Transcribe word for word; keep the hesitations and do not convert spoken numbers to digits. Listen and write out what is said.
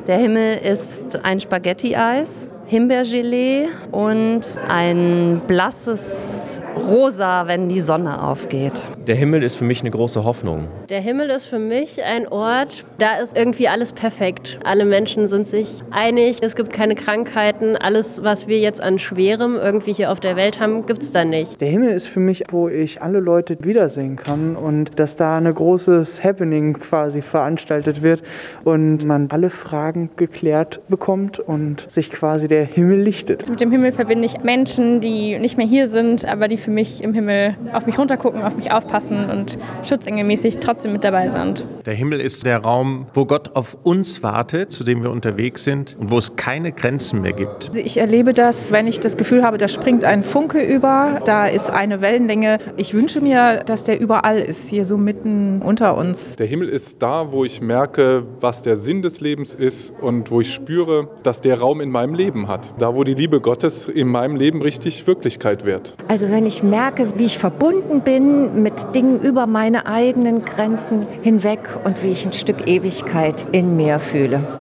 Der Himmel ist ein Spaghetti-Eis, Himbeergelee und ein blasses Rosa, wenn die Sonne aufgeht. Der Himmel ist für mich eine große Hoffnung. Der Himmel ist für mich ein Ort, da ist irgendwie alles perfekt. Alle Menschen sind sich einig, es gibt keine Krankheiten. Alles, was wir jetzt an Schwerem irgendwie hier auf der Welt haben, gibt es da nicht. Der Himmel ist für mich, wo ich alle Leute wiedersehen kann und dass da ein großes Happening quasi veranstaltet wird und man alle Fragen geklärt bekommt und sich quasi der Himmel lichtet. Mit dem Himmel verbinde ich Menschen, die nicht mehr hier sind, aber die für mich im Himmel auf mich runtergucken, auf mich aufpassen und schutzengelmäßig trotzdem mit dabei sind. Der Himmel ist der Raum, wo Gott auf uns wartet, zu dem wir unterwegs sind und wo es keine Grenzen mehr gibt. Also ich erlebe das, wenn ich das Gefühl habe, da springt ein Funke über, da ist eine Wellenlänge. Ich wünsche mir, dass der überall ist, hier so mitten unter uns. Der Himmel ist da, wo ich merke, was der Sinn des Lebens ist und wo ich spüre, dass der Raum in meinem Leben hat. Da, wo die Liebe Gottes in meinem Leben richtig Wirklichkeit wird. Also wenn ich merke, wie ich verbunden bin mit Dingen über meine eigenen Grenzen hinweg und wie ich ein Stück Ewigkeit in mir fühle.